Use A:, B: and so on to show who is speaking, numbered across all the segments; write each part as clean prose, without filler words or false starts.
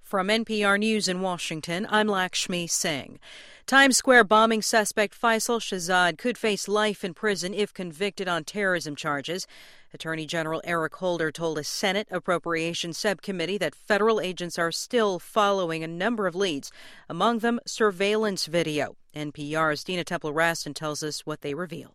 A: From NPR News in Washington, I'm Lakshmi Singh. Times Square bombing suspect Faisal Shahzad could face life in prison if convicted on terrorism charges. Attorney General Eric Holder told a Senate Appropriations Subcommittee that federal agents are still following a number of leads, among them surveillance video. NPR's Dina Temple-Raston tells us what they reveal.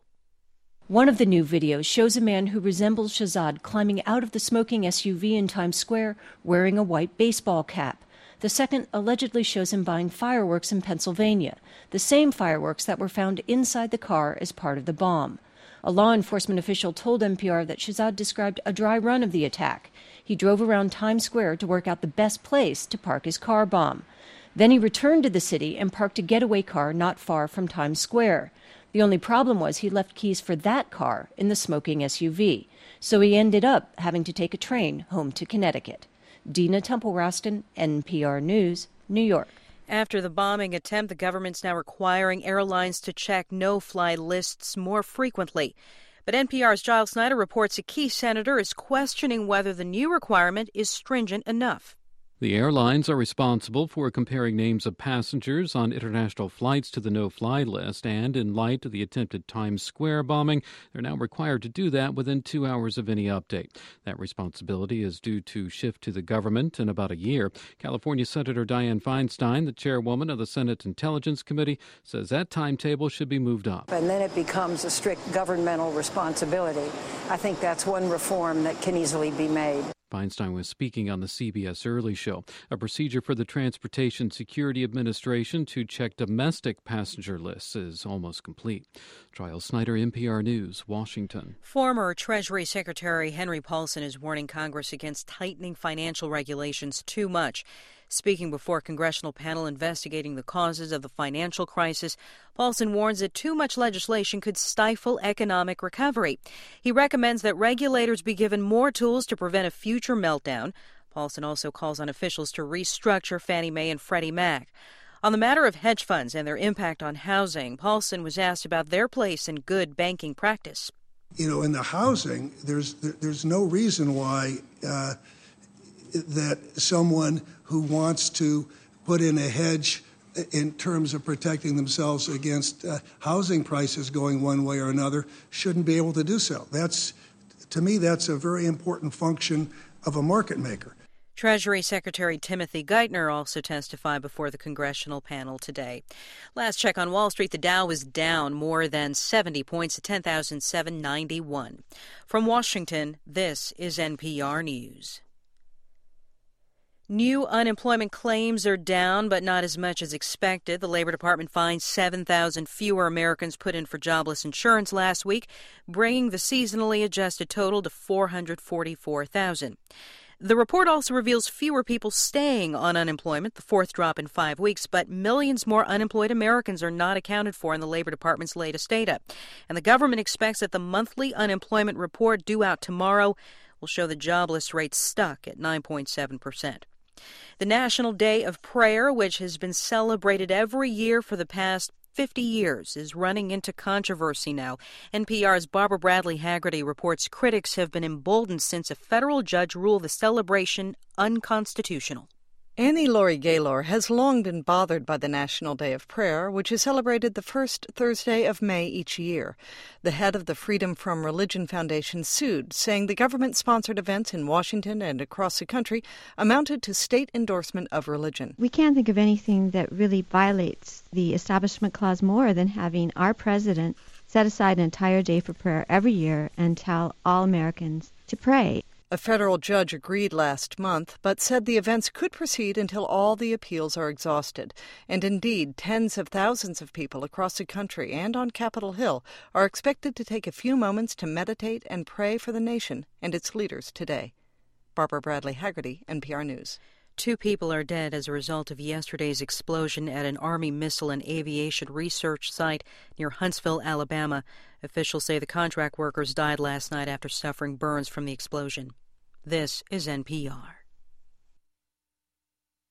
B: One of the new videos shows a man who resembles Shahzad climbing out of the smoking SUV in Times Square wearing a white baseball cap. The second allegedly shows him buying fireworks in Pennsylvania, the same fireworks that were found inside the car as part of the bomb. A law enforcement official told NPR that Shahzad described a dry run of the attack. He drove around Times Square to work out the best place to park his car bomb. Then he returned to the city and parked a getaway car not far from Times Square. The only problem was he left keys for that car in the smoking SUV, so he ended up having to take a train home to Connecticut. Dina Temple-Raston, NPR News, New York.
A: After the bombing attempt, the government's now requiring airlines to check no-fly lists more frequently. But NPR's Giles Snyder reports a key senator is questioning whether the new requirement is stringent enough.
C: The airlines are responsible for comparing names of passengers on international flights to the no-fly list, and in light of the attempted Times Square bombing, they're now required to do that within 2 hours of any update. That responsibility is due to shift to the government in about a year. California Senator Dianne Feinstein, the chairwoman of the Senate Intelligence Committee, says that timetable should be moved up.
D: And then it becomes a strict governmental responsibility. I think that's one reform that can easily be made.
C: Feinstein was speaking on the CBS Early Show. A procedure for the Transportation Security Administration to check domestic passenger lists is almost complete. Giles Snyder, NPR News, Washington.
A: Former Treasury Secretary Henry Paulson is warning Congress against tightening financial regulations too much. Speaking before a congressional panel investigating the causes of the financial crisis, Paulson warns that too much legislation could stifle economic recovery. He recommends that regulators be given more tools to prevent a future meltdown. Paulson also calls on officials to restructure Fannie Mae and Freddie Mac. On the matter of hedge funds and their impact on housing, Paulson was asked about their place in good banking practice.
E: In the housing, there's no reason why that someone who wants to put in a hedge in terms of protecting themselves against housing prices going one way or another shouldn't be able to do so. To me, that's a very important function of a market maker.
A: Treasury Secretary Timothy Geithner also testified before the congressional panel today. Last check on Wall Street, the Dow was down more than 70 points at 10,791. From Washington, this is NPR News. New unemployment claims are down, but not as much as expected. The Labor Department finds 7,000 fewer Americans put in for jobless insurance last week, bringing the seasonally adjusted total to 444,000. The report also reveals fewer people staying on unemployment, the fourth drop in 5 weeks, but millions more unemployed Americans are not accounted for in the Labor Department's latest data. And the government expects that the monthly unemployment report due out tomorrow will show the jobless rate stuck at 9.7%. The National Day of Prayer, which has been celebrated every year for the past 50 years, is running into controversy now. NPR's Barbara Bradley Haggerty reports critics have been emboldened since a federal judge ruled the celebration unconstitutional.
F: Annie Laurie Gaylor has long been bothered by the National Day of Prayer, which is celebrated the first Thursday of May each year. The head of the Freedom From Religion Foundation sued, saying the government-sponsored events in Washington and across the country amounted to state endorsement of religion.
G: We can't think of anything that really violates the Establishment Clause more than having our president set aside an entire day for prayer every year and tell all Americans to pray.
F: A federal judge agreed last month, but said the events could proceed until all the appeals are exhausted. And indeed, tens of thousands of people across the country and on Capitol Hill are expected to take a few moments to meditate and pray for the nation and its leaders today. Barbara Bradley Haggerty, NPR News.
A: 2 people are dead as a result of yesterday's explosion at an Army missile and aviation research site near Huntsville, Alabama. Officials say the contract workers died last night after suffering burns from the explosion. This is NPR.